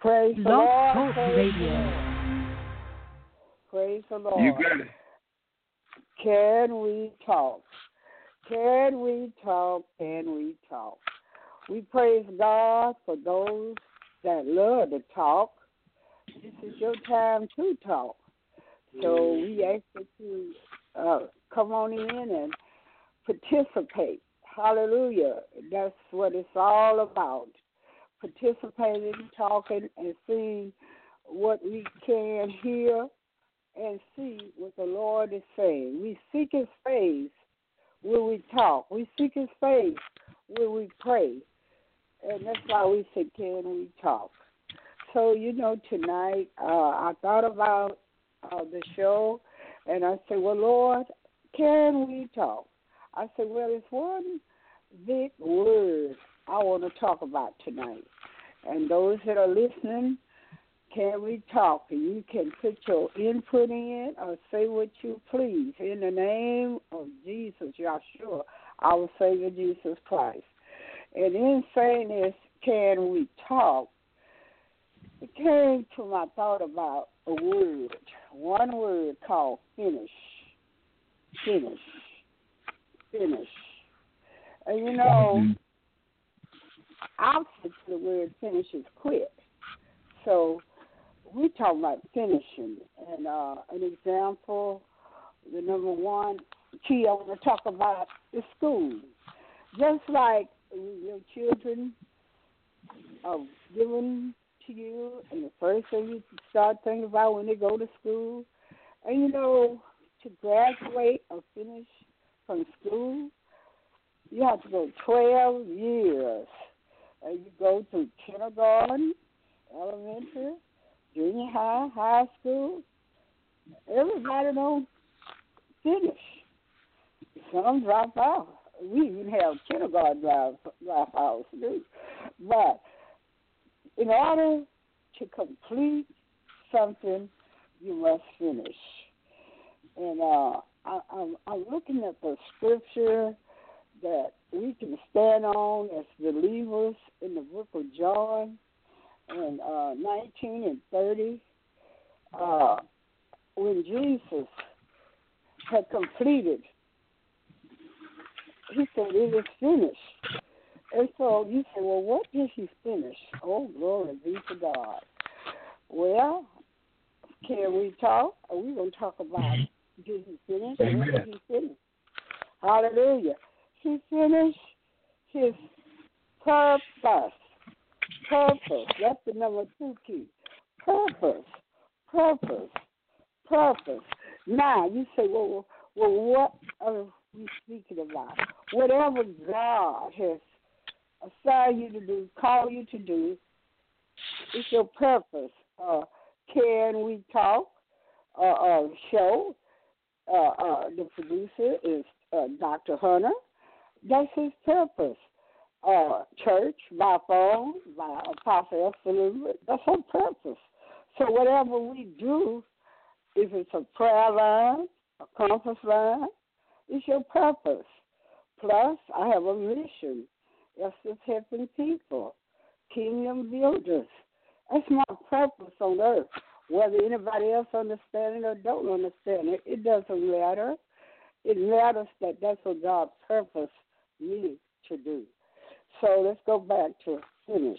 Praise the Blog Lord. Talk Praise the Radio. Lord. Praise the Lord. You got it. Can we talk? Can we talk? Can we talk? We praise God for those that love to talk. This is your time to talk. So we ask that you come on in and participate. Hallelujah. That's what it's all about. Participating, talking, and seeing what we can hear and see what the Lord is saying. We seek His face when we talk. We seek His face when we pray. And that's why we say, can we talk? So, tonight I thought about the show, and I said, well, Lord, can we talk? I said, well, it's one big word I want to talk about tonight. And those that are listening, can we talk? And you can put your input in or say what you please. In the name of Jesus, Yahshua, our Savior Jesus Christ. And in saying this, can we talk? It came to my thought about a word, one word called finish. Finish. Finish. And opposite to the word finish is quit. So we talk about finishing. And an example, the number one key I want to talk about is school. Just like your children are given to you, and the first thing you start thinking about when they go to school, and to graduate or finish from school, you have to go 12 years. And you go through kindergarten, elementary, junior high, high school. Everybody don't finish. Some drop out. We even have kindergarten dropouts too. But in order to complete something, you must finish. And I'm looking at the scripture that we can stand on as believers in the book of John, and 19 and 30, when Jesus had completed, he said, it is finished. And so you say, well, what did he finish? Oh, glory be to God. Well, can we talk? Are we going to talk about did he finish? Amen. What did he finish? Hallelujah. He finished his purpose. Purpose. That's the number two key. Purpose. Purpose. Purpose. Now, you say, well, what are we speaking about? Whatever God has assigned you to do, called you to do, it's your purpose. Can we talk? Show. The producer is Dr. Hunter. That's his purpose. Church, by phone, by Apostle Esther, that's her purpose. So whatever we do, if it's a prayer line, a conference line, it's your purpose. Plus, I have a mission. That's just helping people, kingdom builders. That's my purpose on earth. Whether anybody else understands it or don't understand it, it doesn't matter. It matters that that's what God purposed me to do. So let's go back to finish.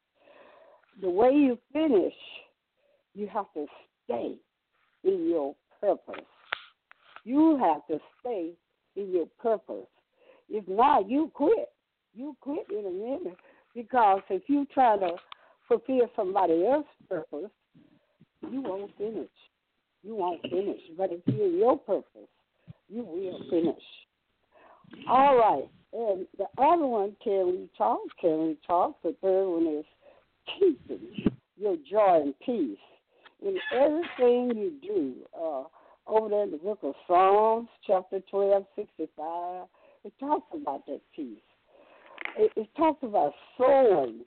The way you finish, you have to stay in your purpose. You have to stay in your purpose. If not, you quit. You quit in a minute, because if you try to fulfill somebody else's purpose, you won't finish. You won't finish. But if you're in your purpose, you will finish. All right. And the other one, can we talk? Can we talk? The third one is keeping your joy and peace in everything you do. Over there in the book of Psalms, chapter 12, 65, it talks about that peace. It talks about sowing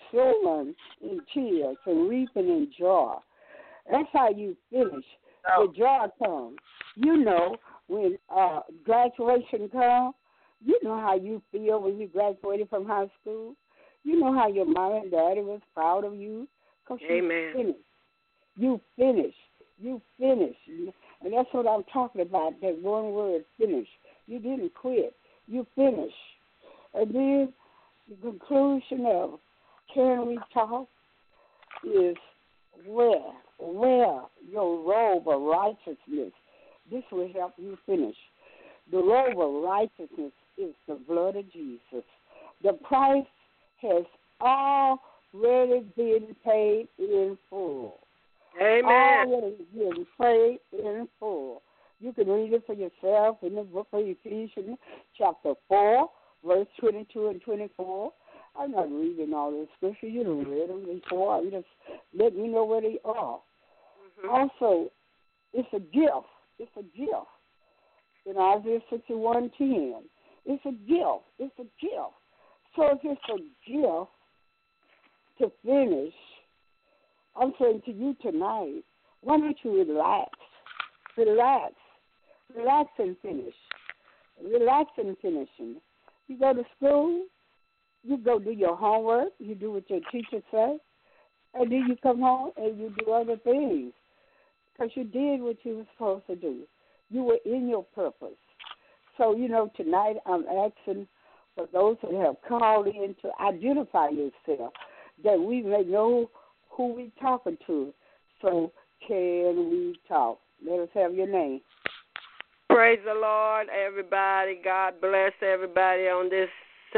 in tears and reaping in joy. That's how you finish. The joy comes. When graduation comes, you know how you feel when you graduated from high school. You know how your mom and daddy was proud of you Because Amen. You finished. You finished. And that's what I'm talking about, that one word, finish. You didn't quit. You finished. And then the conclusion of Can We Talk is wear your robe of righteousness. This will help you finish. The robe of righteousness is the blood of Jesus. The price has already been paid in full. Amen. Already been paid in full. You can read it for yourself in the book of Ephesians, chapter 4, verse 22 and 24. I'm not reading all the scriptures. You don't read them before. I'm just letting you know where they are. Mm-hmm. Also, it's a gift. It's a gift. In Isaiah 61:10, it's a gift. It's a gift. So if it's a gift to finish, I'm saying to you tonight, why don't you relax? Relax. Relax and finish. Relax and finishing. You go to school, you go do your homework, you do what your teacher says, and then you come home and you do other things because you did what you were supposed to do. You were in your purpose. So, tonight I'm asking for those that have called in to identify yourself, that we may know who we're talking to. So, can we talk? Let us have your name. Praise the Lord, everybody. God bless everybody on this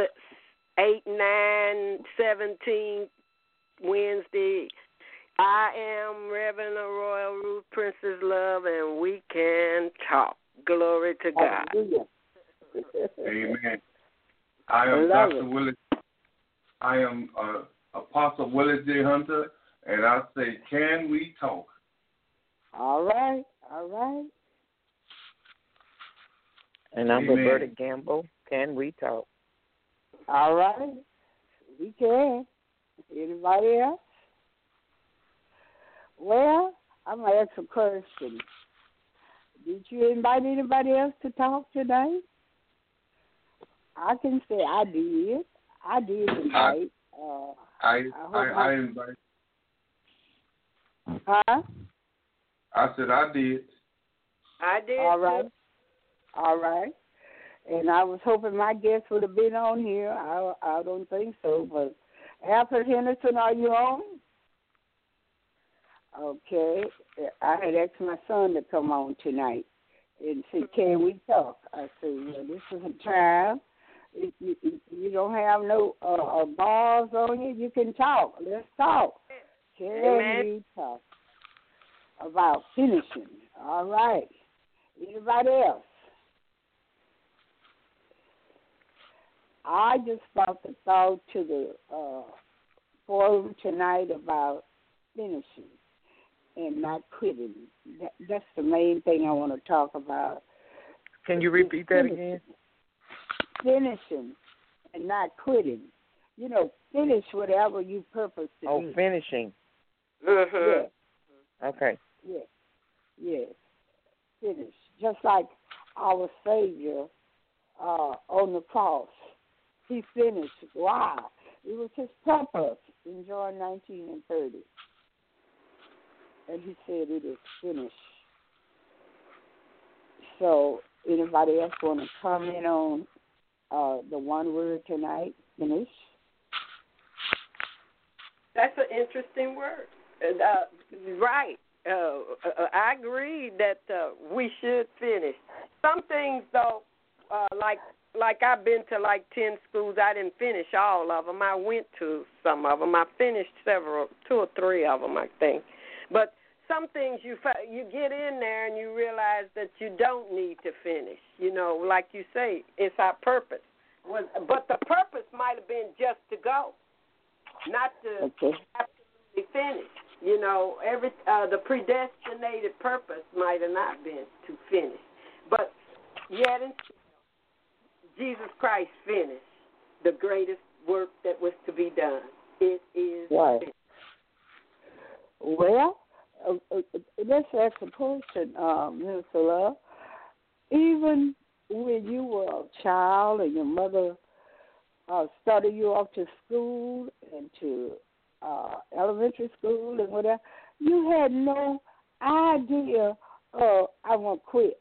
8/9/17 Wednesday. I am Reverend Royal Ruth Princess Love, and we can talk. Glory to God. Amen. I am Dr. Willis. I am Apostle Willis J. Hunter, and I say, can we talk? All right. All right. And I'm Roberta Gamble. Can we talk? All right. We can. Anybody else? Well, I'm going to ask a question. Did you invite anybody else to talk tonight? I can say I did. I did invite. I invite. Huh? I said I did. I did. All right. All right. And I was hoping my guest would have been on here. I don't think so. But Alfred Henderson, are you on? Okay. I had asked my son to come on tonight and say, can we talk? I said, well, this is a time. You don't have no bars on you. You can talk. Let's talk. Can we talk about finishing? All right. Anybody else? I just brought the thought to the forum tonight about finishing and not quitting. That's the main thing I want to talk about. Can you repeat that again? Finishing and not quitting. Finish whatever you purpose to do. Oh, finishing. Mm-hmm. Yeah. Okay. Yes. Yes. Finish. Just like our Savior on the cross. He finished. Wow. It was his purpose in John 19 and 30. And he said it is finished. So anybody else want to comment on the one word tonight, finish? That's an interesting word. Right. I agree that we should finish. Some things, though, like I've been to like 10 schools, I didn't finish all of them. I went to some of them. I finished 2 or 3 of them, I think. But some things you get in there and you realize that you don't need to finish. Like you say, it's our purpose. But the purpose might have been just to go, not to absolutely finish. The predestinated purpose might have not been to finish. But yet and still, Jesus Christ finished the greatest work that was to be done. It is finished. Well, let's ask a question, Minister Love. Even when you were a child and your mother started you off to school and to elementary school and whatever, you had no idea I want to quit.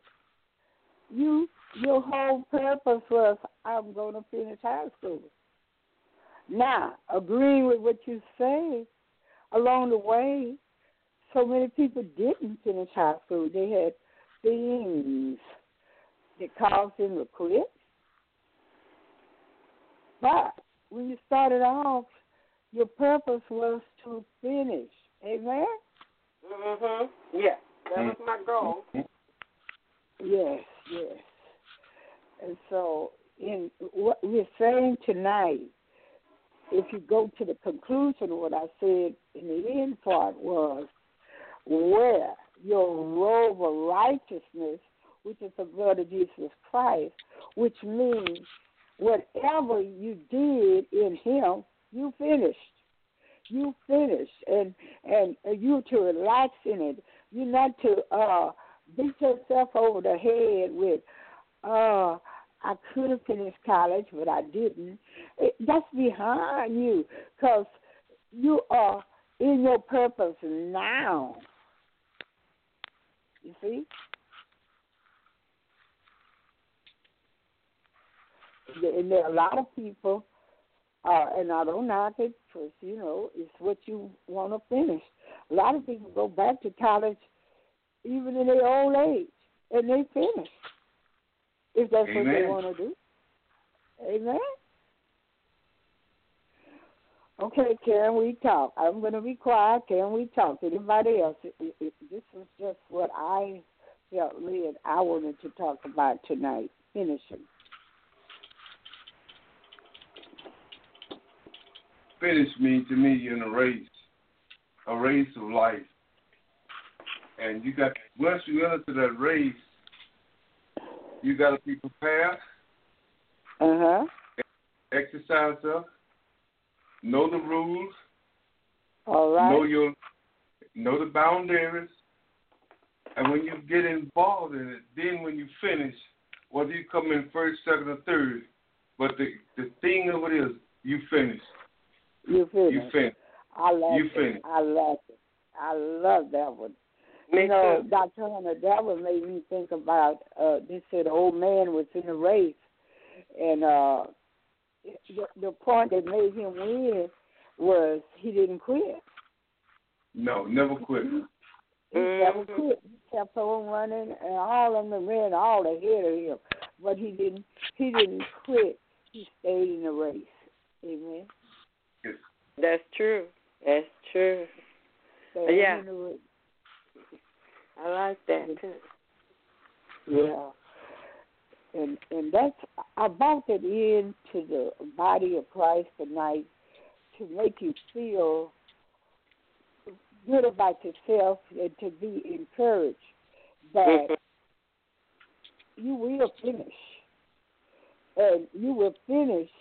Your whole purpose was, I'm going to finish high school. Now, agreeing with what you say, along the way, so many people didn't finish high school. They had things that caused them to quit. But when you started off, your purpose was to finish. Amen? Mm-hmm. Yeah, that was my goal. Yes, yes. And so, in what we're saying tonight, if you go to the conclusion of what I said in the end part was, where your robe of righteousness, which is the blood of Jesus Christ, which means whatever you did in him, you finished. You finished. And you to relax in it. You're not to beat yourself over the head with, I could have finished college, but I didn't. That's behind you, because you are in your purpose now. You see? And there are a lot of people, and I don't knock it, because, it's what you want to finish. A lot of people go back to college even in their old age, and they finish, if that's Amen. what they want to do. Amen? Okay, can we talk? I'm going to be quiet. Can we talk? Anybody else? This is just what I felt led I wanted to talk about tonight, finishing. Finish means to me in a race of life. And once you enter that race, you got to be prepared. Exercise up. Know the rules. All right. Know the boundaries. And when you get involved in it, then when you finish, whether you come in first, second, or third, but the thing of it is, you finish. You finish. You finish. I love you it. finish. I love it. I love that one. Me too. Dr. Hunter, that one made me think about, they said the old man was in a race, and the point that made him win was he didn't quit. No, never quit. He never quit. He kept on running, and all of them ran all ahead of him. But he didn't quit. He stayed in the race. Amen. Yes. That's true. That's true. Stayed yeah. in the race. I like that too. Yeah. And that's about it into the body of Christ tonight, to make you feel good about yourself and to be encouraged that you will finish. And you will finish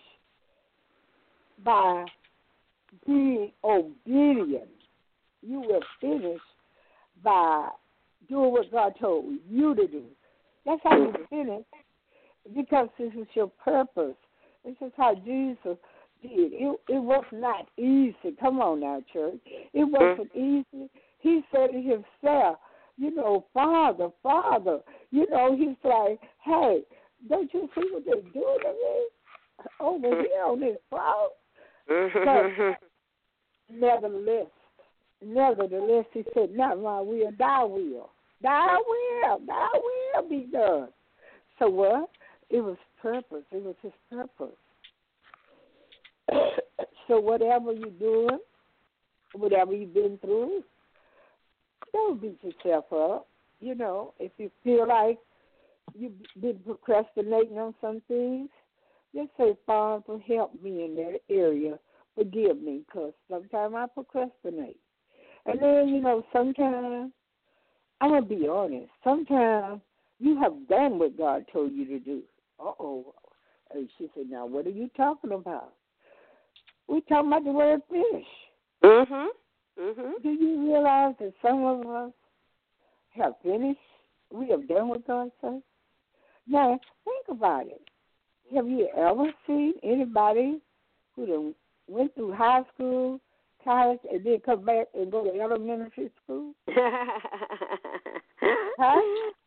by being obedient. You will finish by doing what God told you to do. That's how you finish, because this is your purpose. This is how Jesus did. It was not easy. Come on now, church. It wasn't easy. He said to himself, Father. He's like, hey, don't you see what they're doing to me over here on this cross? Nevertheless, he said, not my will, thy will. Thy will be done. So what? It was purpose. It was his purpose. So whatever you're doing, whatever you've been through, don't beat yourself up. If you feel like you've been procrastinating on some things, just say, Father, help me in that area. Forgive me, because sometimes I procrastinate. And then, sometimes, I'm going to be honest, sometimes you have done what God told you to do. And she said, now, what are you talking about? We're talking about the word finish. Do you realize that some of us have finished? We have done what God said? Now, think about it. Have you ever seen anybody who went through high school college and then come back and go to elementary school? Huh?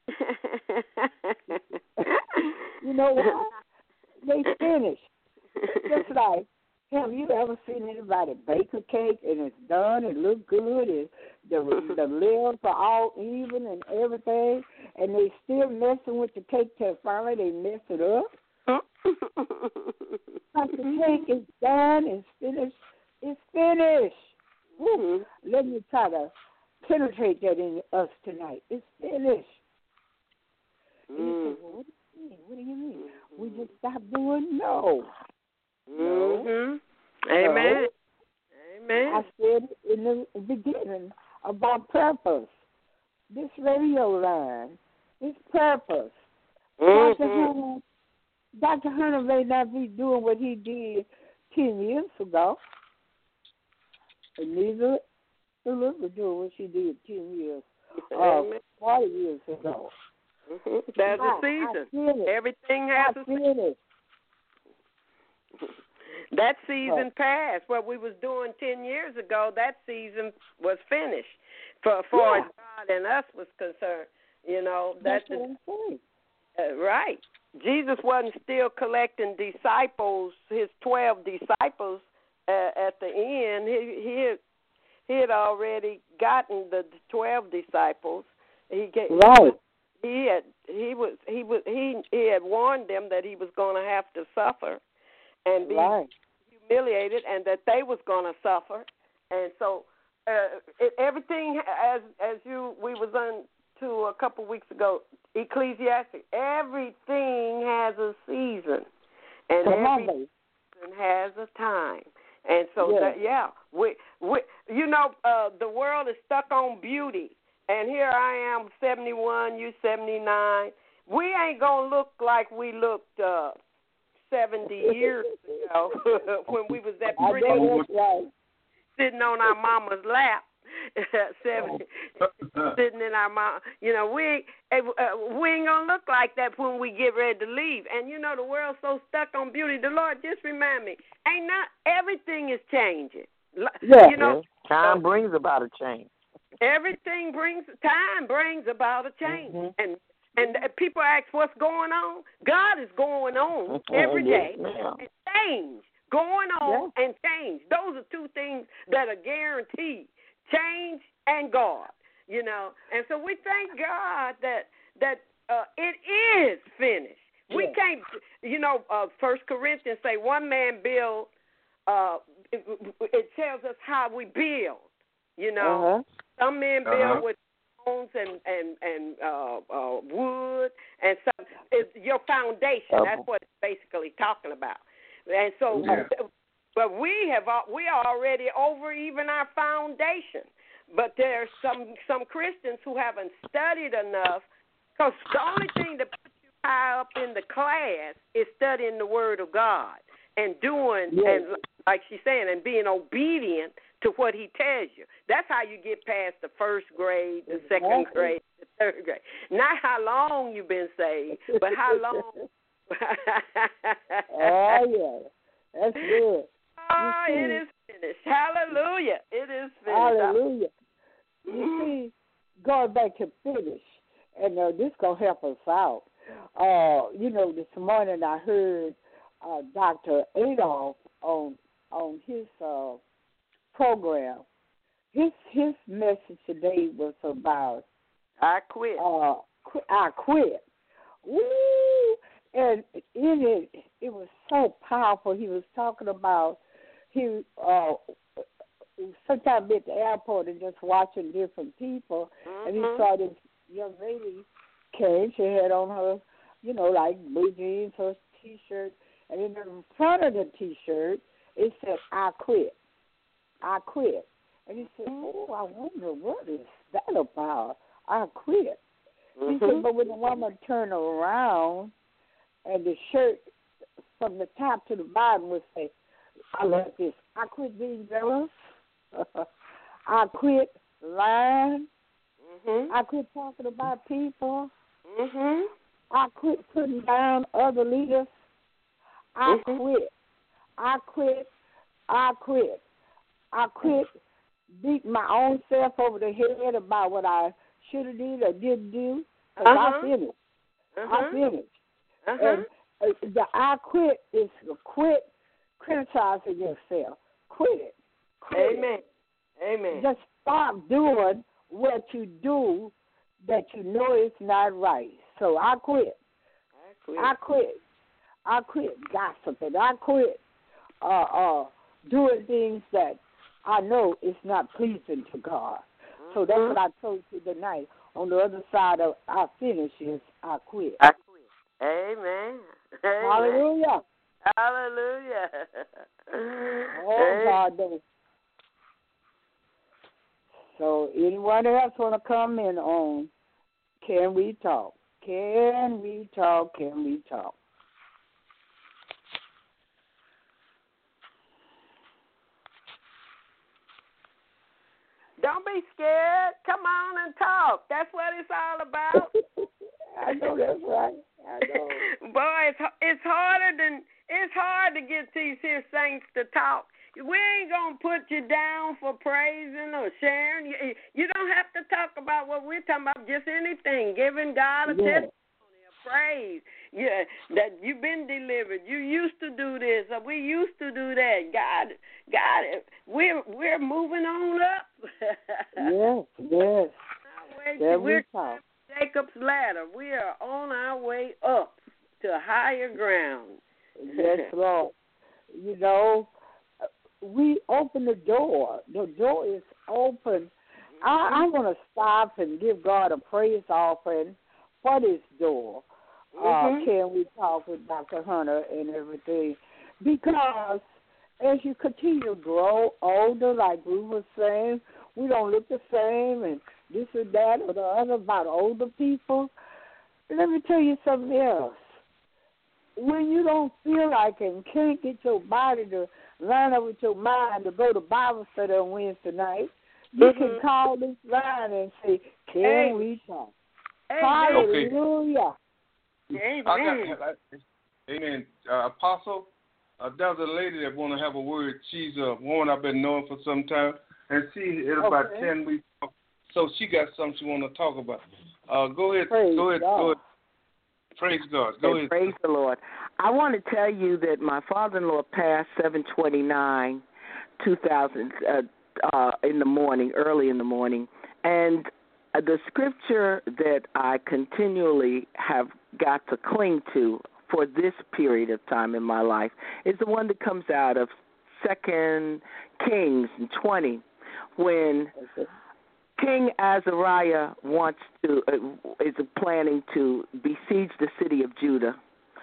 You know what? They finished. Just like, have you ever seen anybody bake a cake and it's done, it look good, and the layers are all even and everything, and they still messing with the cake till finally they mess it up? But the cake is done, it's finished. It's finished. Mm-hmm. Let me try to penetrate that in us tonight. It's finished. Mm-hmm. And you say, well, what do you mean? We just stopped doing? No. Mm-hmm. Amen. Amen. I said in the beginning about purpose. This radio line is purpose. Mm-hmm. Dr. Hunter may not be doing what he did 10 years ago. And neither Elizabeth doing what she did 10 years, 40 years ago. Mm-hmm. There's a season. Everything has a season. That season passed. What we was doing 10 years ago, that season was finished. For as God and us was concerned, you know, that's what I'm saying. Right. Jesus wasn't still collecting disciples, his 12 disciples. At the end, he had already gotten the 12 disciples. He had warned them that he was going to have to suffer and be humiliated, and that they was going to suffer. And so everything, as we was on to a couple weeks ago, Ecclesiastes. Everything has a season, and every season has a time. And so, we you know, the world is stuck on beauty. And here I am, 71, you 79. We ain't going to look like we looked 70 years ago when we was that pretty sitting on our mama's lap. Sitting in our mom, you know, we ain't gonna look like that when we get ready to leave. And you know, the world's so stuck on beauty. The Lord just remind me, ain't not everything is changing. You know, time brings about a change. Everything time brings about a change, and people ask what's going on. God is going on every day, and change going on and change. Those are two things that are guaranteed. Change and God, you know, and so we thank God that it is finished. We can't, you know, 1 Corinthians say one man build. It tells us how we build. You know, some men build with stones and wood, and some it's your foundation. That's what it's basically talking about. And so. But we are already over even our foundation. But there's some Christians who haven't studied enough, because the only thing that puts you high up in the class is studying the Word of God and doing, and like she's saying, and being obedient to what He tells you. That's how you get past the first grade, the second grade, the third grade. Not how long you've been saved, but how long. That's good. Oh, it is finished. Hallelujah. It is finished. Hallelujah. You see, going back to finish, and this going to help us out. You know, this morning I heard Dr. Adolph on his program. His message today was about I quit. I quit. Woo! And in it was so powerful. He was talking about sometimes at the airport and just watching different people, and he saw this young lady came. She had on her, you know, like blue jeans, her T-shirt, and in the front of the T-shirt it said, "I quit. I quit." And he said, "Oh, I wonder what is that about? I quit." He said, but when the woman turned around, and the shirt from the top to the bottom would say, I love this. I quit being jealous. I quit lying. I quit talking about people. I quit putting down other leaders. I quit. I quit. I quit. I quit beating my own self over the head about what I should have did or didn't do. Because I finished. I finished. And the I quit is to quit criticizing yourself. Quit it. Quit Amen. it. Amen. Just stop doing what you do that you know is not right. So I quit. I quit gossiping. I quit doing things that I know is not pleasing to God. So that's what I told you tonight. On the other side of I finish is I quit. I quit. Amen. Hallelujah. Hallelujah. Oh, God knows. So anyone else want to come in on Can We Talk? Can we talk? Can we talk? Don't be scared. Come on and talk. That's what it's all about. I know that's right. I know. Boy, it's hard to get these here saints to talk. We ain't going to put you down for praising or sharing. You don't have to talk about what we're talking about, just anything, giving God a testimony, a praise. Yeah, that you've been delivered. You used to do this, or we used to do that. God, we're moving on up. Yes. We're Jacob's ladder. We are on our way up to higher ground. Yes, Lord. You know, we open the door. The door is open. I want to stop and give God a praise offering for this door. Can we talk with Dr. Hunter and everything? Because as you continue to grow older, like we were saying, we don't look the same and this or that or the other about older people. Let me tell you something else. When you don't feel like it and can't get your body to line up with your mind to go to Bible study on Wednesday night, you can call this line and say, Can we talk? Hallelujah. Amen. Apostle, there's a lady that want to have a word. She's a woman I've been knowing for some time, and she is about 10 weeks. So she got something she want to talk about. Go ahead. Go ahead. Praise God. Go ahead. Praise the Lord. I want to tell you that my father-in-law passed 7/29/2000 in the morning, early in the morning, and the scripture that I continually have got to cling to for this period of time in my life is the one that comes out of 2 Kings 20, when King Azariah is planning to besiege the city of Judah,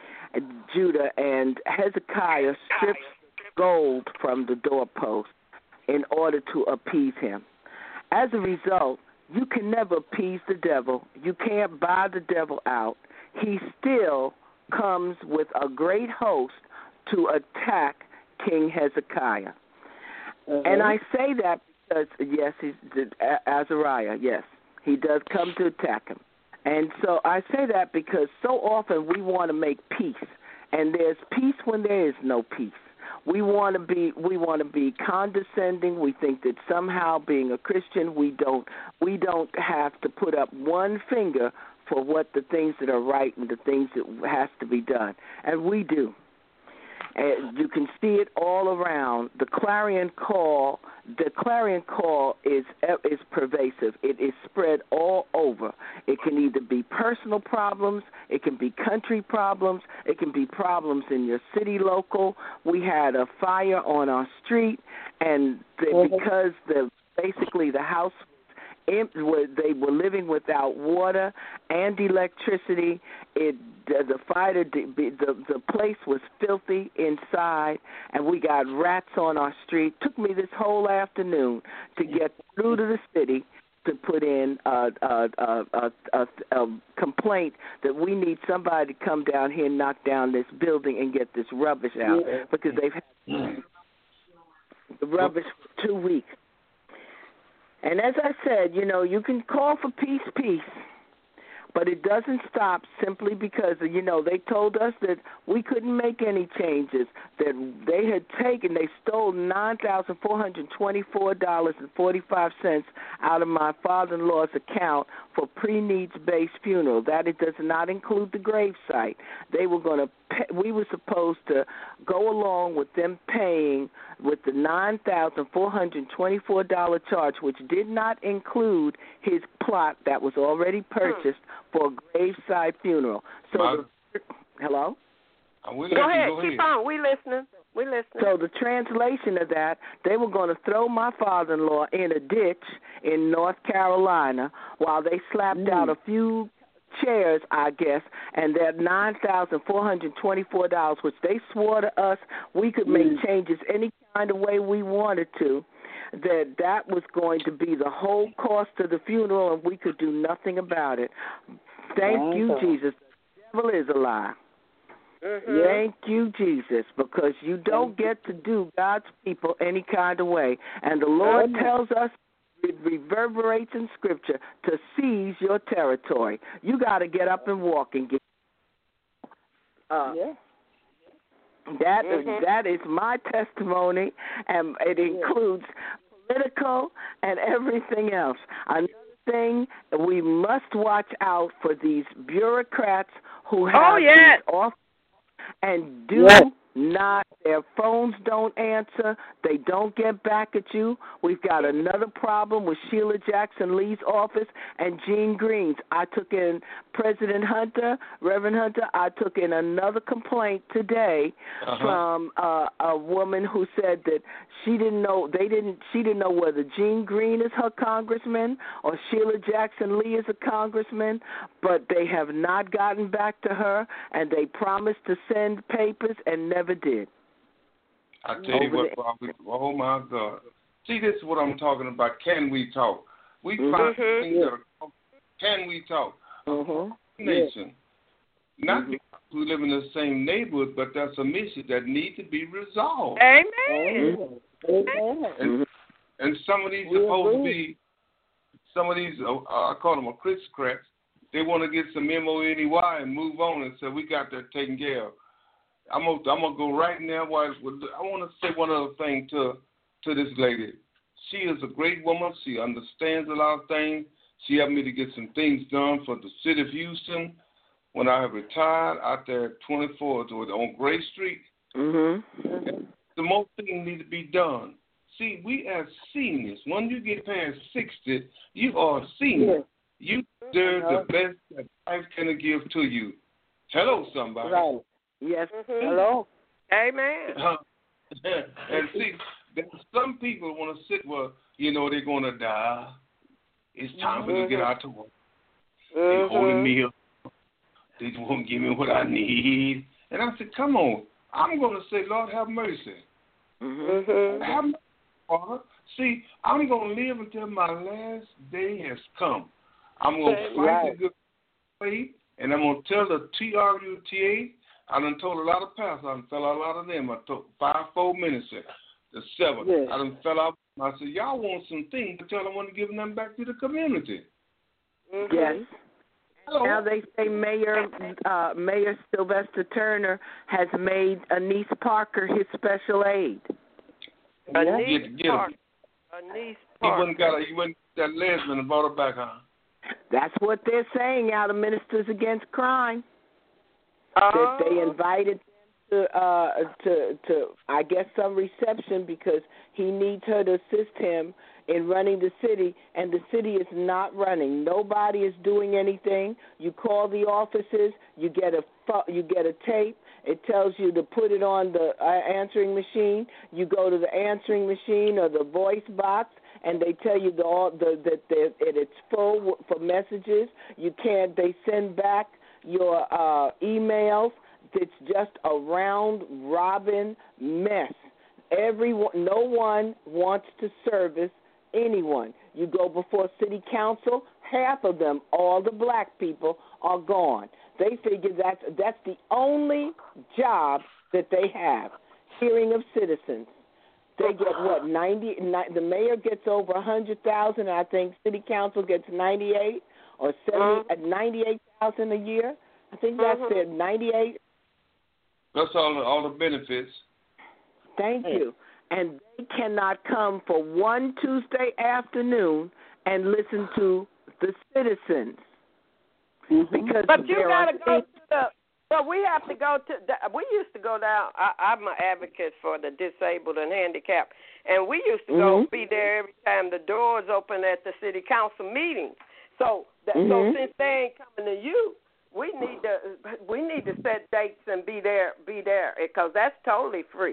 and Hezekiah strips gold from the doorpost in order to appease him. As a result, you can never appease the devil. You can't buy the devil out. He still comes with a great host to attack King Hezekiah. And I say that because, yes, Azariah, yes, he does come to attack him. And so I say that because so often we want to make peace, and there's peace when there is no peace. We want to be condescending. We think that somehow being a Christian, we don't have to put up one finger for what the things that are right and the things that has to be done, and we do. And you can see it all around. The clarion call is pervasive. It is spread all over. It can either be personal problems, it can be country problems, it can be problems in your city local. We had a fire on our street, and because basically the house, they were living without water and electricity. The place was filthy inside, and we got rats on our street. Took me this whole afternoon to get through to the city to put in a complaint that we need somebody to come down here and knock down this building and get this rubbish out, because they've had the rubbish for 2 weeks. And as I said, you can call for peace, But it doesn't stop simply because, they told us that we couldn't make any changes, that they stole $9,424.45 out of my father-in-law's account for pre-needs-based funeral. That it does not include the gravesite. We were supposed to go along with them paying with the $9,424 charge, which did not include his plot that was already purchased for a graveside funeral. So, hello? Go ahead. Keep on. We listening. So the translation of that, they were going to throw my father-in-law in a ditch in North Carolina while they slapped out a few chairs, I guess, and that $9,424, which they swore to us we could make changes any kind of way we wanted to, that was going to be the whole cost of the funeral, and we could do nothing about it. Thank you, Jesus. The devil is a lie. Mm-hmm. Thank you, Jesus, because you don't get to do God's people any kind of way. And the Lord tells us, it reverberates in Scripture, to seize your territory. You got to get up and walk and get. That is my testimony, and it includes political and everything else. Another thing, we must watch out for these bureaucrats who have these off and do not, their phones don't answer, they don't get back at you. We've got another problem with Sheila Jackson Lee's office and Jean Green's. I took in President Hunter, Reverend Hunter, I took in another complaint today from a woman who said that she didn't know whether Jean Green is her congressman or Sheila Jackson Lee is a congressman, but they have not gotten back to her, and they promised to send papers and never did. I tell you what, oh my God. See, this is what I'm talking about. Can we talk? We find things that are, can we talk? Nation. Not because we live in the same neighborhood, but there's some issues that need to be resolved. Amen. And some of these supposed to be, some of these, I call them a crits. They want to get some money and move on and say, we got that taken care of. I'm gonna go right now. I want to say one other thing to this lady. She is a great woman. She understands a lot of things. She helped me to get some things done for the city of Houston when I have retired out there at 24 on Gray Street. The most things need to be done. See, we as seniors, when you get past 60, you are a senior. You deserve the best that life can give to you. Hello, somebody. Right. Yes. Hello. Amen. And see, some people want to sit where, they're going to die. It's time for them to get out to work. They're holding me up. They won't give me what I need. And I said, come on. I'm going to say, Lord, have mercy. Have mercy, Father. See, I'm going to live until my last day has come. I'm going to fight the good fight, and I'm going to tell the TRUTA. I done told a lot of pastors. I done fell out a lot of them. I told 5-4 ministers, the 7. I done fell out. I said, y'all want some things, but y'all don't want to give them back to the community. Yes. Hello. Now they say Mayor Sylvester Turner has made Anise Parker his special aide. Anise Parker. He wouldn't that lesbian and brought her back, huh? That's what they're saying out of Ministers Against Crime. That they invited them to I guess some reception because he needs her to assist him in running the city, and the city is not running. Nobody is doing anything. You call the offices, you get a tape. It tells you to put it on the answering machine. You go to the answering machine or the voice box, and they tell you that it's full for messages. You can't. They send back your emails. It's just a round-robin mess. No one wants to service anyone. You go before city council, half of them, all the black people, are gone. They figure that's the only job that they have, hearing of citizens. They get, the mayor gets over 100,000, I think city council gets 98. or 98,000 a year. I think that's it, 98. That's all the benefits. Thank you. And they cannot come for one Tuesday afternoon and listen to the citizens. Because but you got to go to the. Well, we have to go to. We used to go down. I'm an advocate for the disabled and handicapped, and we used to go be there every time the doors open at the city council meetings. So, so since they ain't coming to you, we need to set dates and be there because that's totally free.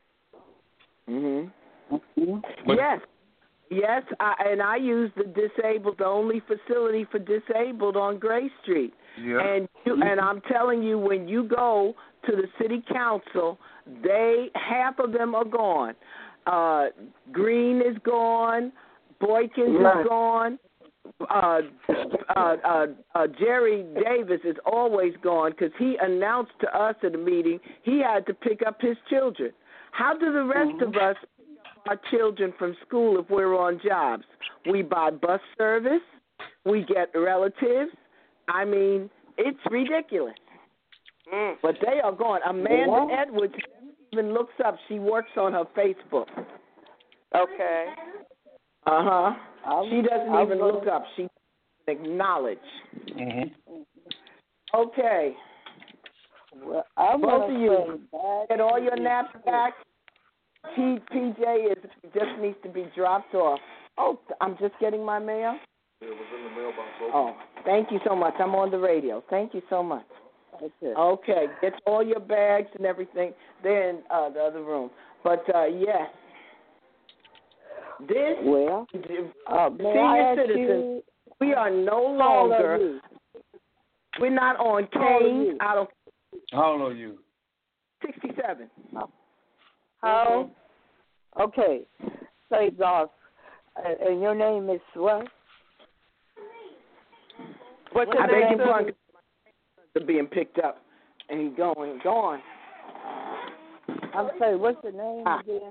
Yes, I use the only facility for disabled on Gray Street. Yeah. And I'm telling you, when you go to the city council, half of them are gone. Green is gone, Boykins is gone. Jerry Davis is always gone because he announced to us at a meeting he had to pick up his children. How do the rest of us pick up our children from school if we're on jobs? We buy bus service. We get relatives. I mean, it's ridiculous. But they are gone. Amanda Edwards even looks up. She works on her Facebook. Okay. She doesn't even look up. She acknowledge. Okay. Well, I'm both of you get all your naps back. PJ just needs to be dropped off. Oh, I'm just getting my mail. It was in the mailbox. Oh, thank you so much. I'm on the radio. Thank you so much. Okay, get all your bags and everything. They're in the other room. But yes, this senior citizens, we are no longer. We're not on cane. How old are you? 67. How? Okay. Say golf. And your name is what? What's your I name? beg your pardon. They're being picked up and gone. I'm sorry. What's the name again?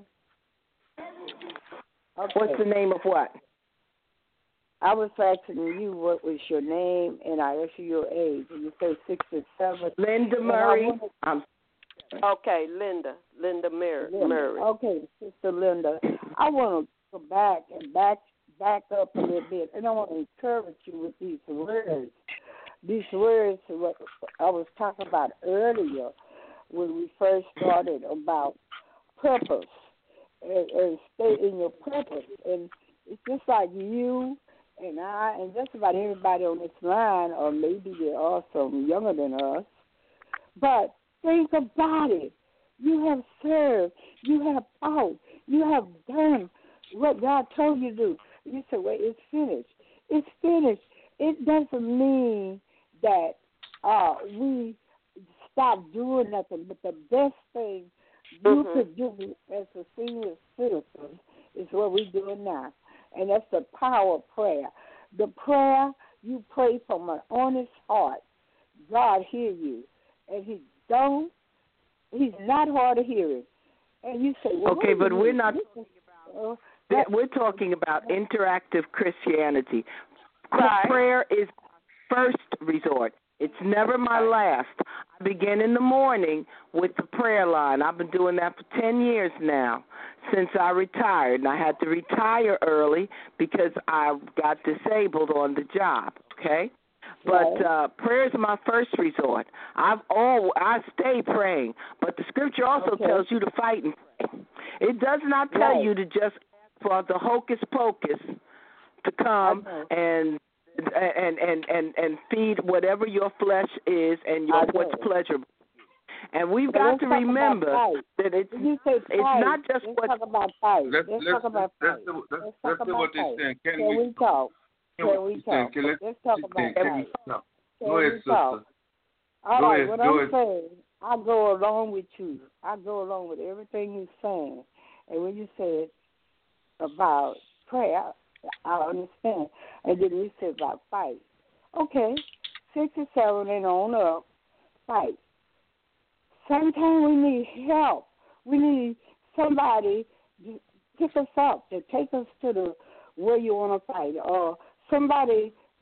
Okay. What's the name of what? I was asking you what was your name, and I asked you your age. And you said 67. Linda Murray. Okay, Linda Murray. Okay, Sister Linda. I want to go back and back up a little bit, and I want to encourage you with these words. These words, what I was talking about earlier when we first started about purpose and stay in your purpose. And it's just like you and I and just about everybody on this line, or maybe they're also younger than us, but think about it. You have served. You have fought. You have done what God told you to do. You say, well, it's finished. It's finished. It doesn't mean that we stop doing nothing, but the best thing you could do as a senior citizen is what we're doing now, and that's the power of prayer. The prayer you pray from an honest heart, God hear you, and He's not hard of hearing. And you say, well, okay, but we're not talking about. We're talking about interactive Christianity. Right. Prayer is first resort. It's never my last. I begin in the morning with the prayer line. I've been doing that for 10 years now, since I retired. And I had to retire early because I got disabled on the job, okay? But prayer is my first resort. I stay praying, but the scripture also tells you to fight and pray. It does not tell you to just ask for the hocus pocus to come and feed whatever your flesh is and what's pleasurable. And we've got to remember that it's not just what. Let's talk about fight. Let's talk about fight. Let's do what they're saying. Can we talk? Let's talk about fight. Go ahead, sister. All right, what I'm saying, I go along with you. I go along with everything you're saying. And when you said about prayer, I understand. And then we said about fight. Okay, 67 and on up, fight. Sometimes we need help. We need somebody to pick us up, to take us to where you want to fight, or somebody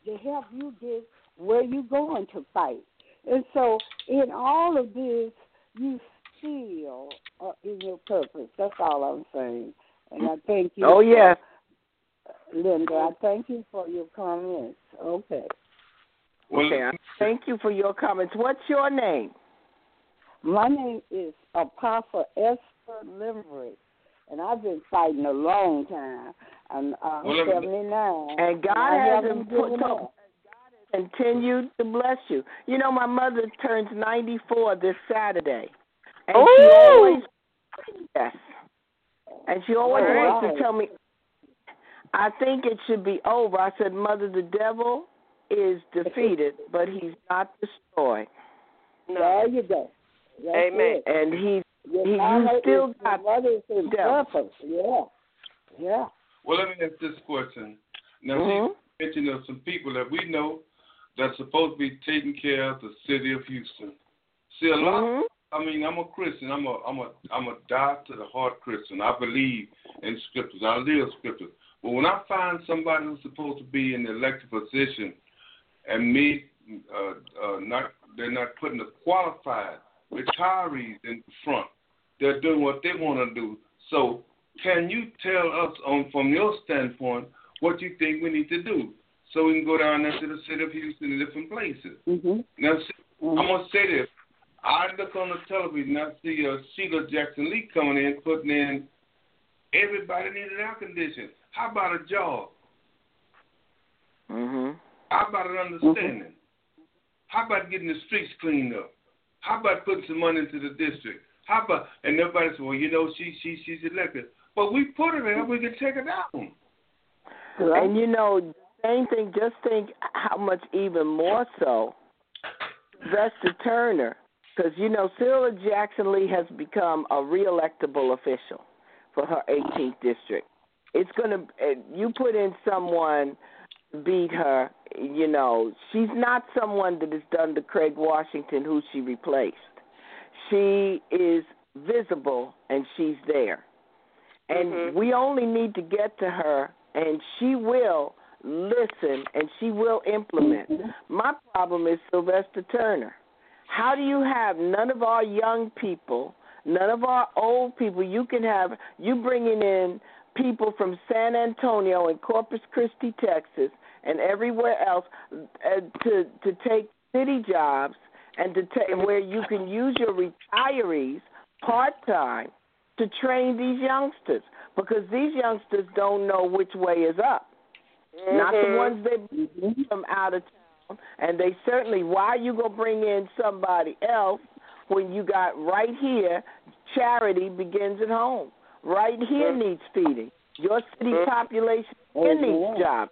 to help you get where you're going to fight. And so in all of this, you still are in your purpose. That's all I'm saying. And I thank you. Oh, yes. Linda, I thank you for your comments. Okay. Okay, thank you for your comments. What's your name? My name is Apostle Esther Limerick, and I've been fighting a long time. I'm 79. And God has continued to bless you. You know, my mother turns 94 this Saturday. And she always, yes. And she always wants to tell me, I think it should be over. I said, Mother, the devil is defeated, but he's not destroyed. No. There you go. That's Amen. It. And you still got purpose. Yeah. Well, let me ask this question. Now, she mentioned some people that we know that's supposed to be taking care of the city of Houston. See, a lot. I mean, I'm a Christian. I'm a die to the heart Christian. I believe in Scriptures. I live Scriptures. But when I find somebody who's supposed to be in the elected position, and they're not putting the qualified retirees in the front. They're doing what they want to do. So, can you tell us, from your standpoint, what you think we need to do, so we can go down there to the city of Houston and different places? Now, I'm gonna say this. I look on the television, I see Sheila Jackson Lee coming in, putting in everybody needed air conditioning. How about a job? How about an understanding? How about getting the streets cleaned up? How about putting some money into the district? How about, and everybody says, well, you know, she's elected. But we put her there, we can take her down. And, you know, same thing, just think how much even more so Sylvester Turner, because, you know, Sheila Jackson Lee has become a re-electable official for her 18th district. It's going to, you put in someone beat her, you know, she's not someone that has done the Craig Washington who she replaced. She is visible and she's there. And we only need to get to her, and she will listen and she will implement. My problem is Sylvester Turner. How do you have none of our young people, none of our old people? You bringing in people from San Antonio and Corpus Christi, Texas, and everywhere else to take city jobs and where you can use your retirees part-time to train these youngsters, because these youngsters don't know which way is up. Not the ones they bring from out of town, and they certainly, why are you going to bring in somebody else when you got right here, charity begins at home. Right here needs feeding. Your city population here needs jobs.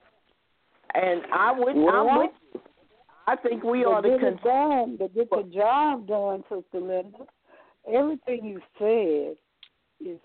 And I'm with you. I think we ought to get the job done, Sister Linda. Everything you said is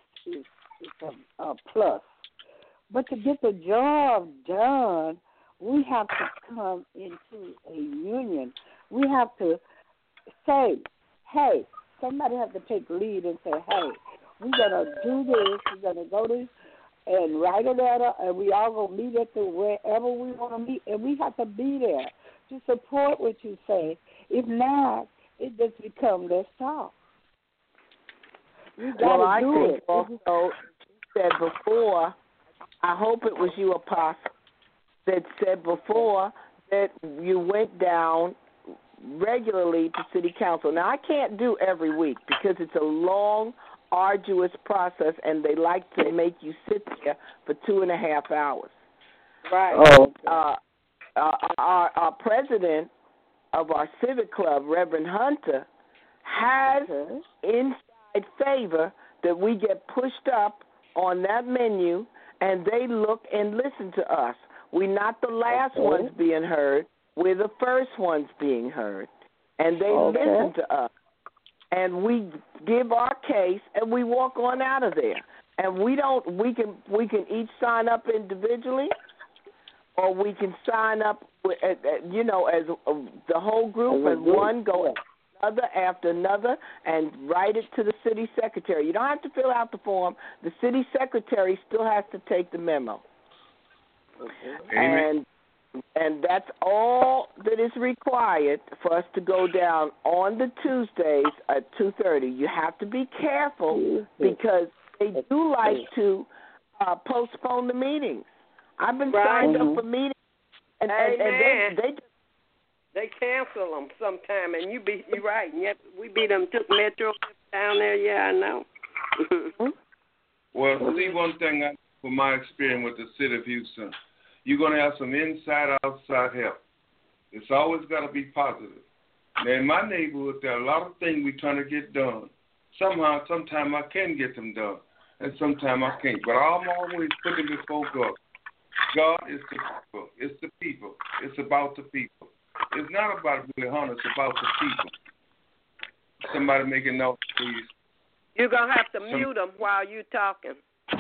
a plus. But to get the job done, we have to come into a union. We have to say, hey, somebody has to take lead and say, hey, we're going to do this, we're going to go this, and write a letter, and we all going to meet at wherever we want to meet, and we have to be there to support what you say. If not, it just becomes less talk. Well, I think also you said before, I hope it was you, Apostle, that said before that you went down regularly to city council. Now, I can't do every week because it's a long, arduous process, and they like to make you sit there for 2.5 hours. Right. Our president of our civic club, Reverend Hunter, has inside favor that we get pushed up on that menu, and they look and listen to us. We're not the last ones being heard. We're the first ones being heard. And they listen to us. And we give our case, and we walk on out of there. And we can each sign up individually, or we can sign up, as the whole group, and one go another after another, and write it to the city secretary. You don't have to fill out the form. The city secretary still has to take the memo. And And that's all that is required for us to go down on the Tuesdays at 2:30. You have to be careful because they do like to postpone the meetings. I've been signed up for meetings, and they cancel them sometime, and you're right. And yet we beat them, took Metro down there. Yeah, I know. Well, see, one thing from my experience with the city of Houston, you're going to have some inside, outside help. It's always got to be positive. Now, in my neighborhood, there are a lot of things we're trying to get done. Sometimes I can get them done, and sometimes I can't. But I'm always putting before God. God is the people. It's the people. It's about the people. It's not about Billy Hunter. It's about the people. Somebody making noise, please. You're going to have to mute them while you're talking.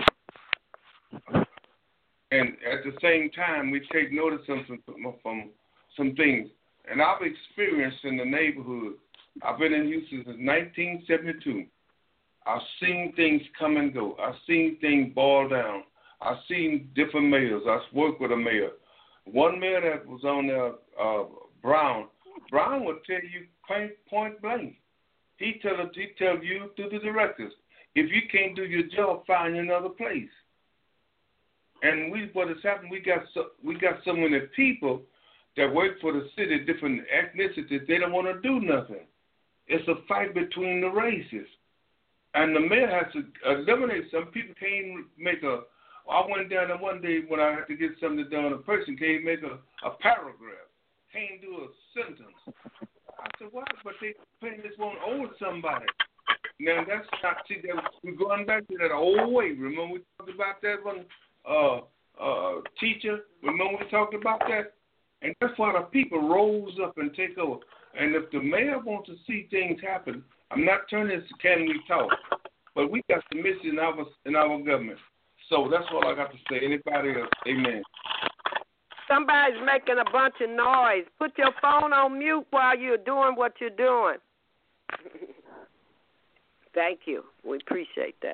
And at the same time, we take notice of some things. And I've experienced in the neighborhood, I've been in Houston since 1972. I've seen things come and go. I've seen things boil down. I've seen different mayors. I've worked with a mayor. One mayor that was on there, Brown would tell you point blank. He tell you through the directors, if you can't do your job, find another place. And what has happened, we got so many people that work for the city, different ethnicities. They don't want to do nothing. It's a fight between the races, and the mayor has to eliminate some people. Can't make a. I went down there one day when I had to get something done. A person can't make a paragraph. Can't do a sentence. I said, why? But they just won't owe somebody. Now that's not. See, we're going back to that old way. Remember we talked about that one. Teacher, remember we talked about that? And that's why the people rose up and take over. And if the mayor wants to see things happen, I'm not turning this to Can We Talk, but we got some mission in our government. So that's all I got to say. Anybody else? Amen. Somebody's making a bunch of noise. Put your phone on mute while you're doing what you're doing. Thank you. We appreciate that.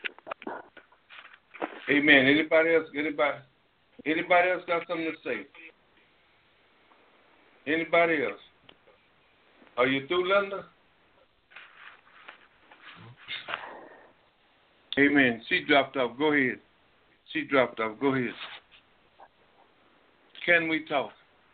Amen. Anybody else? Anybody else got something to say? Anybody else? Are you through, Linda? Amen. She dropped off. Go ahead. She dropped off. Go ahead. Can we talk?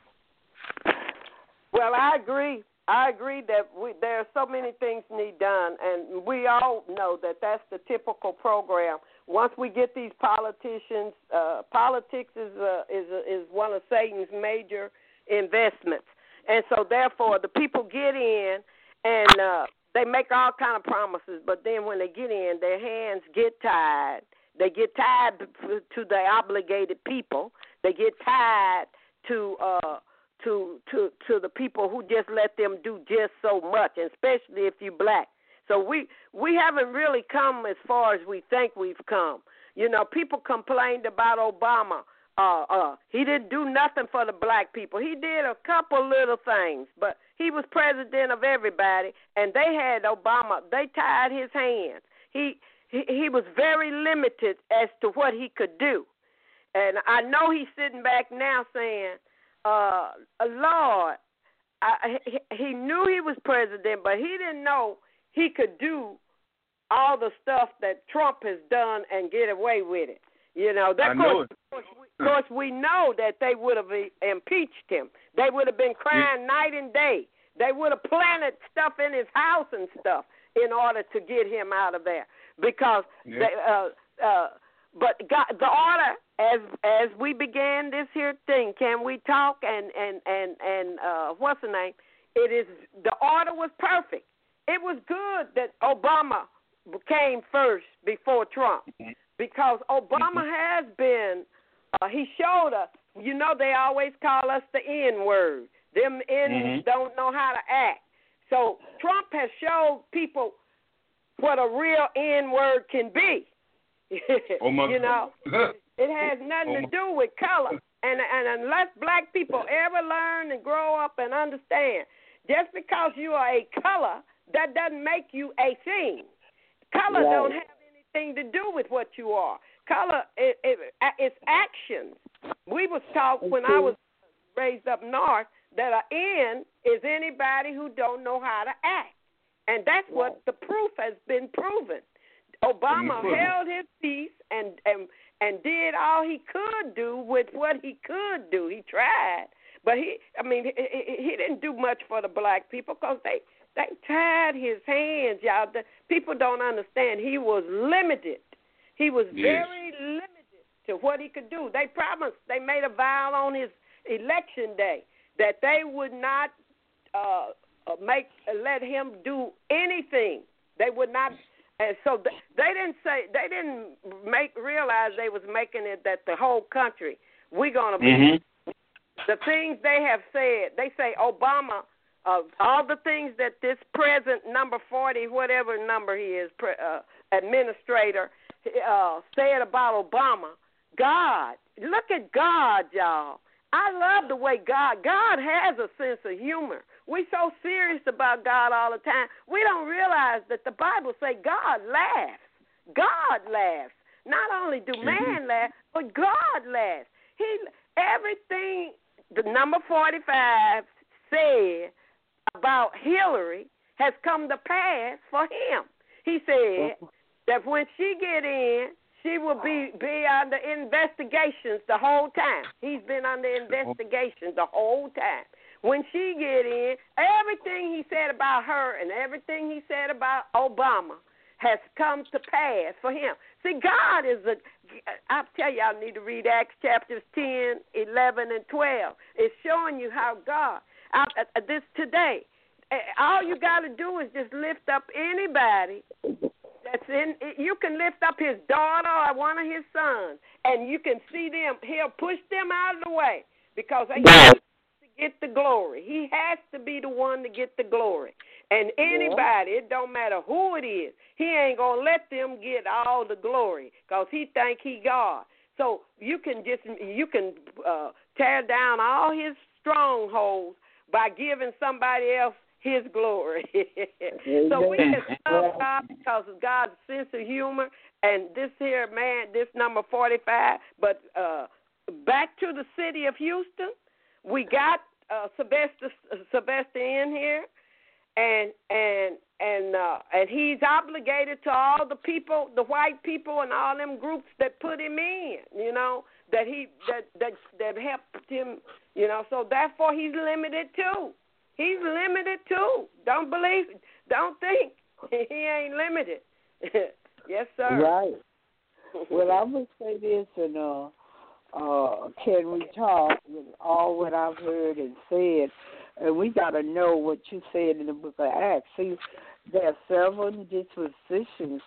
Well, I agree. I agree that there are so many things need done, and we all know that that's the typical program. Once we get these politicians, politics is one of Satan's major investments, and so therefore the people get in and they make all kind of promises, but then when they get in, their hands get tied. They get tied to the obligated people. They get tied to the people who just let them do just so much, and especially if you're black. So we haven't really come as far as we think we've come. You know, people complained about Obama. He didn't do nothing for the black people. He did a couple little things, but he was president of everybody, and they had Obama. They tied his hands. He was very limited as to what he could do. And I know he's sitting back now saying, Lord, he knew he was president, but he didn't know he could do all the stuff that Trump has done and get away with it. You know, of course, we know that they would have impeached him. They would have been crying night and day. They would have planted stuff in his house and stuff in order to get him out of there. Because, but God, the order, as we began this here thing, Can We Talk? And what's the name? The order was perfect. It was good that Obama came first before Trump, because Obama has been, he showed us, you know, they always call us the N-word. Them N's don't know how to act. So Trump has showed people what a real N-word can be. You know, it has nothing to do with color. And unless black people ever learn and grow up and understand, just because you are a color, that doesn't make you a thing. Color don't have anything to do with what you are. Color, it's actions. We was taught when I was raised up north that are in is anybody who don't know how to act. And that's what the proof has been proven. Obama held his peace and did all he could do with what he could do. He tried. But he didn't do much for the black people because they tied his hands, y'all. The people don't understand. He was limited. He was very limited to what he could do. They made a vow on his election day that they would not let him do anything. They would not, and so they didn't realize they was making it that the whole country we're gonna be. The things they have said, they say Obama, all the things that this present number 40, whatever number he is, administrator, said about Obama. God, look at God, y'all. I love the way God has a sense of humor. We're so serious about God all the time. We don't realize that the Bible says God laughs. God laughs. Not only do man laugh, but God laughs. Everything the number 45 said about Hillary has come to pass for him. He said that when she get in, she will be under investigations the whole time. He's been under investigation the whole time. When she get in, everything he said about her and everything he said about Obama has come to pass for him. See, God is I tell you, I need to read Acts chapters 10, 11, and 12. It's showing you how God, this today, all you got to do is just lift up anybody that's in. You can lift up his daughter or one of his sons, and you can see them. He'll push them out of the way because he has to get the glory. He has to be the one to get the glory. And anybody, it don't matter who it is, he ain't going to let them get all the glory because he think he God. So you can tear down all his strongholds by giving somebody else his glory. So we just love God because of God's sense of humor. And this here, man, this number 45. But back to the city of Houston, we got Sylvester in here. And he's obligated to all the people, the white people, and all them groups that put him in. You know that helped him. You know, so therefore he's limited too. He's limited too. Don't think he ain't limited. Yes, sir. Right. Well, I would say this, and can we talk with all what I've heard and said? And we got to know what you said in the book of Acts. See, there are several dispensations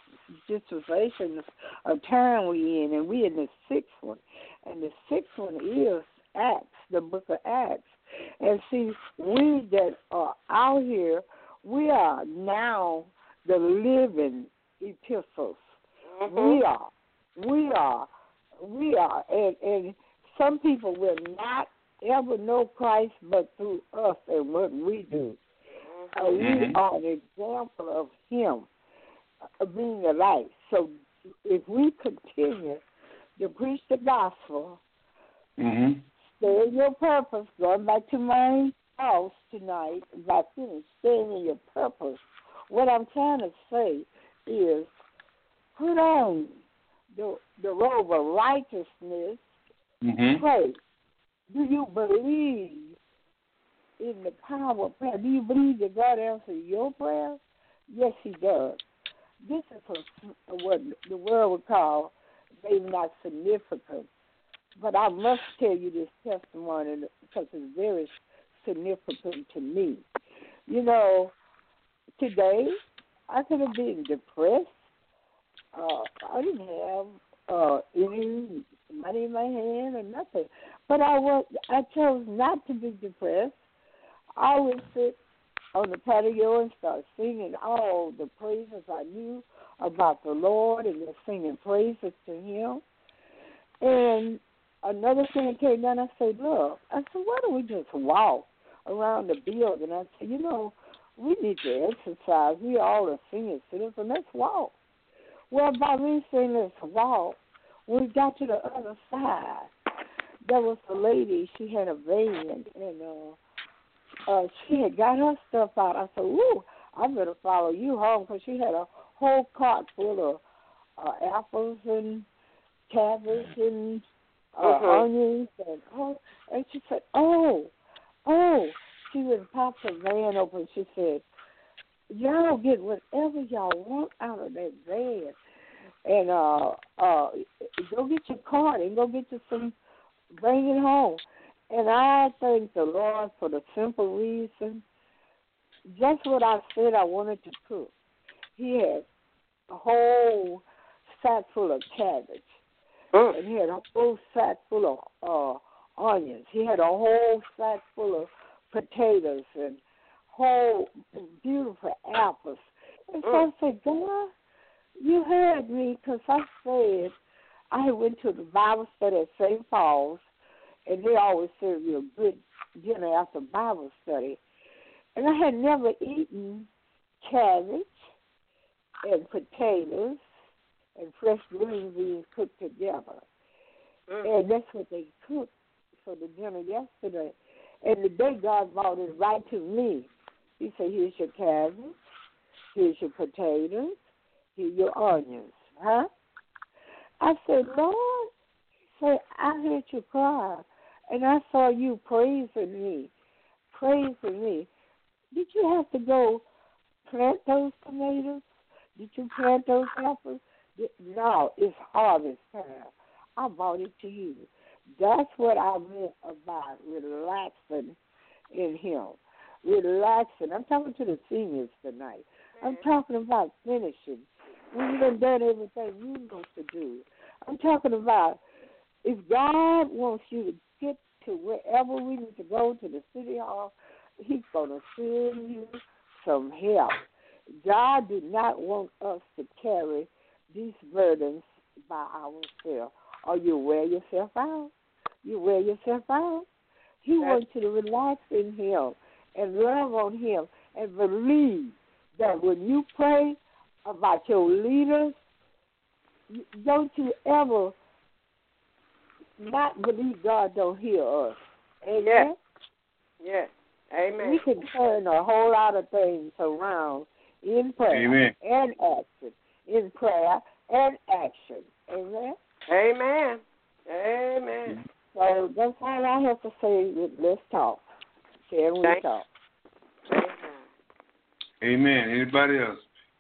of time we in, and we in the sixth one. And the sixth one is Acts, the book of Acts. And see, we that are out here, we are now the living epistles. Mm-hmm. We are. And some people will not ever know Christ but through us and what we do. We are an example of him being a light. So if we continue to preach the gospel, stay in your purpose, going back to my house tonight, by staying in your purpose, what I'm trying to say is put on the robe of righteousness, pray. Do you believe in the power of prayer? Do you believe that God answers your prayer? Yes, he does. This is what the world would call maybe not significant, but I must tell you this testimony because it's very significant to me. You know, today I could have been depressed. I didn't have any money in my hand or nothing. But I chose not to be depressed. I would sit on the patio and start singing all the praises I knew about the Lord and just singing praises to him. And another thing came down, I said, look, why don't we just walk around the building? I said, we need to exercise. We all are senior citizens. Let's walk. Well, by me saying let's walk, we got to the other side. there was a lady, she had a van, and she had got her stuff out. I said, ooh, I better follow you home, because she had a whole cart full of apples and cabbage and onions. And she said, oh. She would pop the van open. She said, y'all get whatever y'all want out of that van. And go get your card and go get you some, bring it home. And I thank the Lord for the simple reason, just what I said I wanted to cook. He had a whole sack full of cabbage. And he had a whole sack full of onions. He had a whole sack full of potatoes and whole beautiful apples. And so I said, God, you heard me, because I said I went to the Bible study at St. Paul's, and they always serve you a good dinner after Bible study. And I had never eaten cabbage and potatoes and fresh green beans cooked together. And that's what they cooked for the dinner yesterday. And the day God brought it right to me, he said, here's your cabbage, here's your potatoes, here's your onions. Huh? I said, Lord, he said, I heard you cry, and I saw you praising me. Did you have to go plant those tomatoes? Did you plant those apples? No, it's harvest time. I brought it to you. That's what I meant about relaxing in him. Relaxing. I'm talking to the seniors tonight. I'm talking about finishing. When you've done everything you're supposed to do. I'm talking about if God wants you to get to wherever we need to go, to the city hall, he's going to send you some help. God did not want us to carry these burdens by ourselves, or you wear yourself out. He wants you to relax in him and love on him and believe that when you pray about your leaders, don't you ever not believe God don't hear us. Amen? Yes. Amen. We can turn a whole lot of things around in prayer and action. In prayer and action. Amen? Amen. So that's all I have to say. Let's talk. Can we talk? Amen. Anybody else?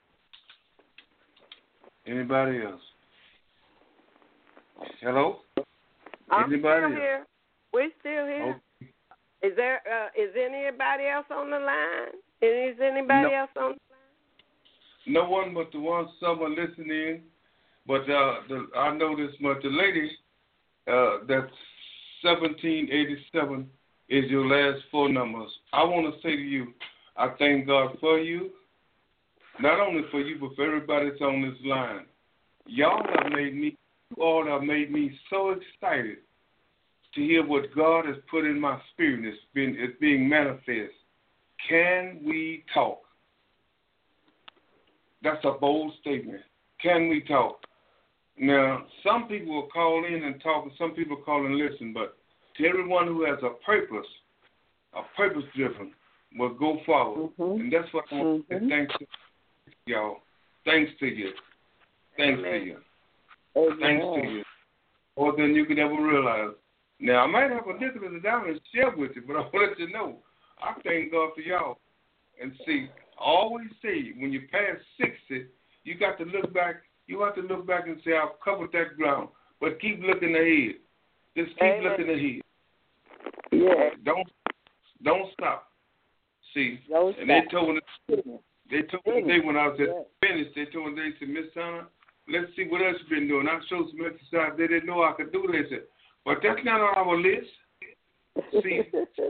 Hello? Anybody still here. We're still here. Okay. Is anybody else on the line? Is anybody else on the line? No one but the one someone listening. But I know this much. The lady, that's 1787 is your last four numbers. I want to say to you, I thank God for you. Not only for you, but for everybody that's on this line. You all have made me so excited to hear what God has put in my spirit. It's being manifest. Can we talk? That's a bold statement. Can we talk? Now, some people will call in and talk, and some people call and listen, but to everyone who has a purpose driven, will go forward. And that's what I want to say. Thanks to y'all. Thanks to you. Thanks to you. More than you could ever realize. Now, I might have a nickel in the dollar and share with you, but I want to let you know, I thank God for y'all. And see, I always say, when you pass 60, you got to look back. You have to look back and say, I've covered that ground. But keep looking ahead. Just keep looking ahead. Yeah. Don't stop. See, don't and stop. They told me today when I was at finish, they told me, they said, Miss Turner, let's see what else you've been doing. I showed some exercise they didn't know I could do. They said, but that's not on our list. See,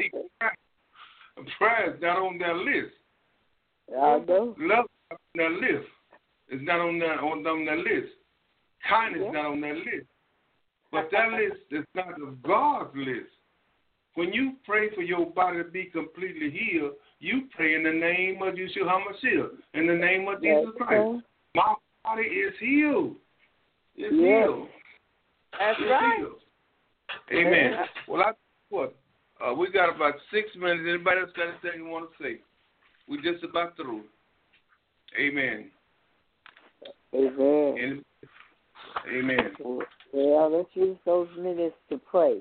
prayer is not on their list. I know. Love is on their list. It's not on their list. Kindness is not on their list. But that list is not of God's list. When you pray for your body to be completely healed, you pray in the name of Yeshua HaMashiach, in the name of Jesus Christ. My body is healed. It's healed. That's right. Healed. Amen. Well, I what we got about 6 minutes. Anybody else got anything you want to say? We just about through. Amen. Amen. Amen. Well, let's use those minutes to pray.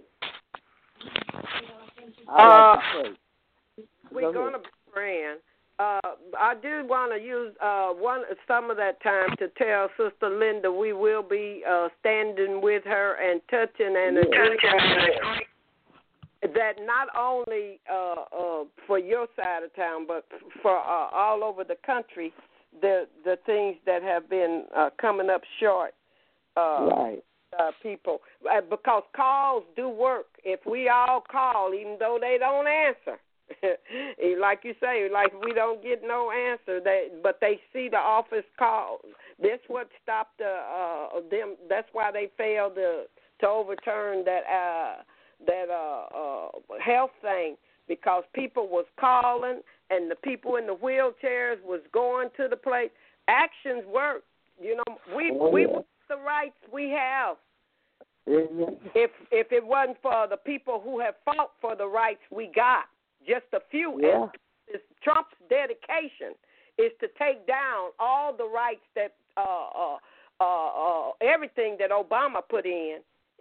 We're going to be praying. I do want to use some of that time to tell Sister Linda we will be standing with her and touching and agreeing that not only for your side of town, but for all over the country, the things that have been coming up short. Right. People, because calls do work. If we all call, even though they don't answer, like you say, like we don't get no answer, but they see the office call. That's what stopped them. That's why they failed to overturn that health thing, because people was calling and the people in the wheelchairs was going to the place. Actions work. You know, we want the rights we have. If it wasn't for the people who have fought for the rights we got, just a few. Yeah. And Trump's dedication is to take down all the rights that everything that Obama put in.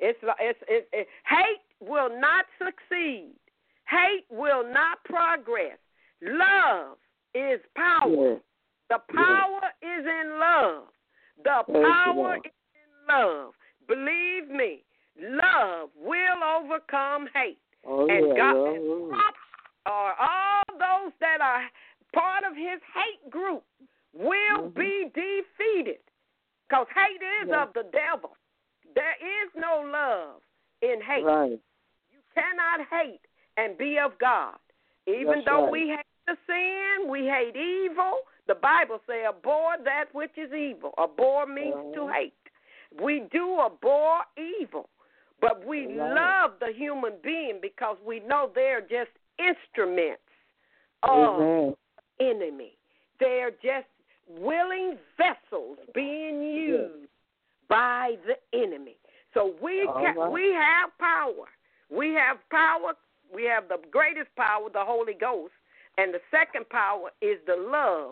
Hate will not succeed. Hate will not progress. Love is power. Yes. The power is in love. The power is in love. Believe me, love will overcome hate. And God or all those that are part of his hate group will be defeated. Because hate is of the devil. There is no love in hate. Right. You cannot hate and be of God. Even though we hate the sin, we hate evil. The Bible says, abhor that which is evil. Abhor means to hate. We do abhor evil, but we love the human being because we know they're just instruments of the enemy. They're just willing vessels being used by the enemy. So we have power. We have power. We have the greatest power, the Holy Ghost, and the second power is the love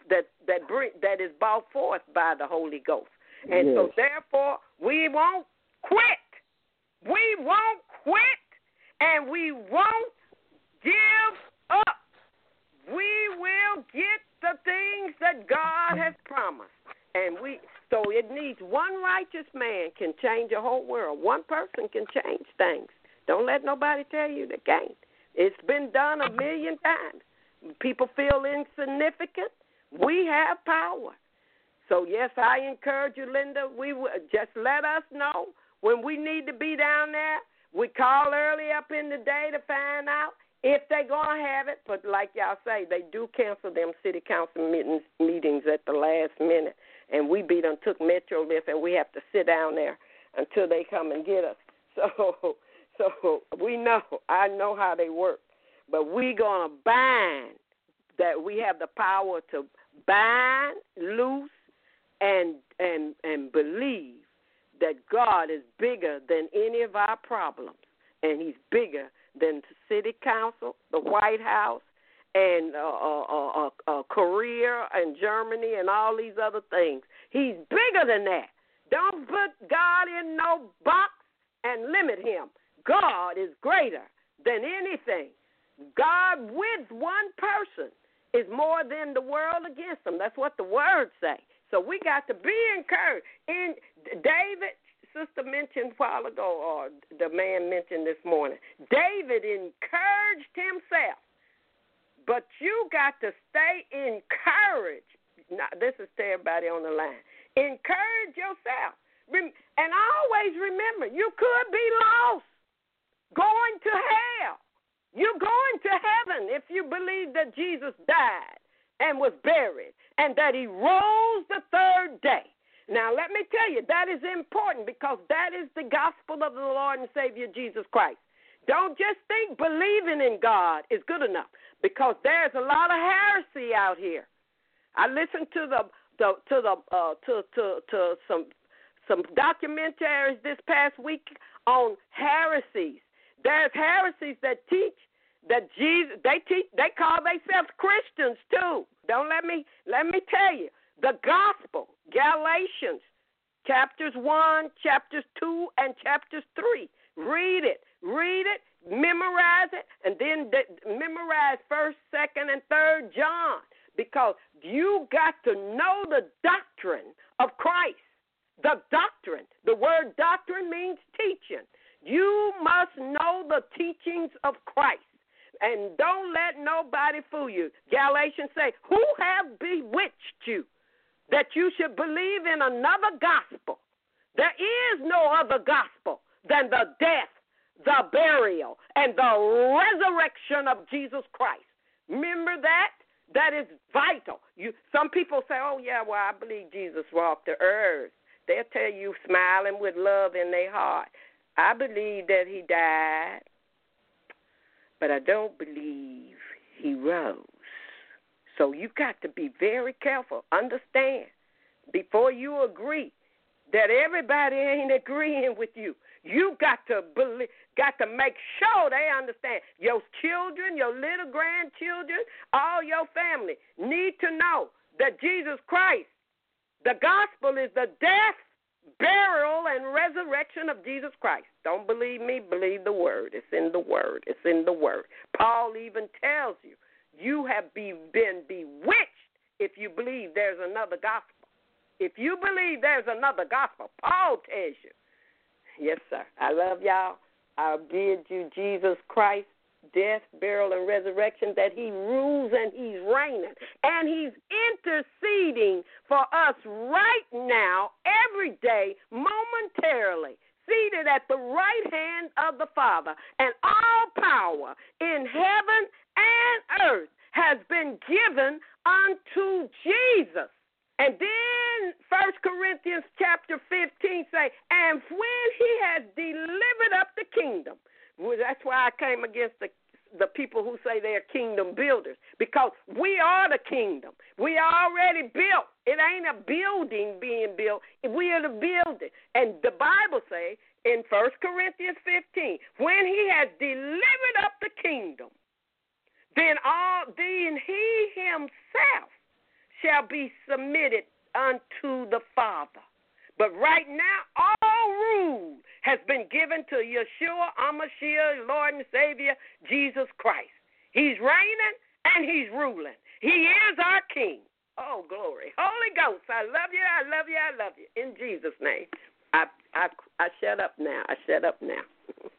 that is brought forth by the Holy Ghost. And so therefore we won't quit. We won't quit, and we won't give up. We will get the things that God has promised. And so it needs one righteous man can change a whole world. One person can change things. Don't let nobody tell you they can't. It's been done 1,000,000 times. People feel insignificant. We have power. So, yes, I encourage you, Linda, just let us know when we need to be down there. We call early up in the day to find out if they're going to have it. But like y'all say, they do cancel them city council meetings at the last minute. And we took Metrolift, and we have to sit down there until they come and get us. So we know. I know how they work. But we're going to bind that. We have the power to bind, loose, and believe that God is bigger than any of our problems, and he's bigger than the city council, the White House, and Korea and Germany and all these other things. He's bigger than that. Don't put God in no box and limit him. God is greater than anything. God with one person is more than the world against them. That's what the words say. So we got to be encouraged. In David, sister mentioned a while ago, or the man mentioned this morning, David encouraged himself. But you got to stay encouraged. Now, this is to everybody on the line. Encourage yourself. And always remember, you could be lost, going to hell. You're going to heaven if you believe that Jesus died and was buried and that he rose the third day. Now, let me tell you, that is important because that is the gospel of the Lord and Savior Jesus Christ. Don't just think believing in God is good enough, because there's a lot of heresy out here. I listened to some documentaries this past week on heresies. There's heresies that teach that Jesus, they call themselves Christians too. Let me tell you, the gospel, Galatians, chapters 1, chapters 2, and chapters 3. Read it, memorize it, and then memorize 1st, 2nd, and 3rd John, because you got to know the doctrine of Christ. The doctrine. The word doctrine means teaching. You must know the teachings of Christ. And don't let nobody fool you. Galatians say, who have bewitched you that you should believe in another gospel? There is no other gospel than the death, the burial, and the resurrection of Jesus Christ. Remember that? That is vital. Some people say, oh, yeah, well, I believe Jesus walked the earth. They'll tell you smiling with love in their heart. I believe that he died, but I don't believe he rose. So you got to be very careful. Understand, before you agree, that everybody ain't agreeing with you. You got to make sure they understand. Your children, your little grandchildren, all your family need to know that Jesus Christ, the gospel is the death, burial, and resurrection of Jesus Christ. Don't believe me, believe the word. It's in the word. It's in the word. Paul even tells you, you have been bewitched if you believe there's another gospel. If you believe there's another gospel, Paul tells you. Yes, sir. I love y'all. I'll give you Jesus Christ, death, burial, and resurrection, that he rules and he's reigning. And he's interceding for us right now, every day, momentarily, seated at the right hand of the Father. And all power in heaven and earth has been given unto Jesus. And then 1 Corinthians chapter 15 say, and when he has delivered up the kingdom. Well, that's why I came against the people who say they're kingdom builders, because we are the kingdom. We are already built. It ain't a building being built. We are the building. And the Bible say in 1 Corinthians 15, when he has delivered up the kingdom, then he himself shall be submitted unto the Father. But right now, all rule has been given to Yeshua HaMashiach, Lord and Savior, Jesus Christ. He's reigning and he's ruling. He is our King. Oh, glory. Holy Ghost, I love you, I love you, I love you. In Jesus' name. I shut up now.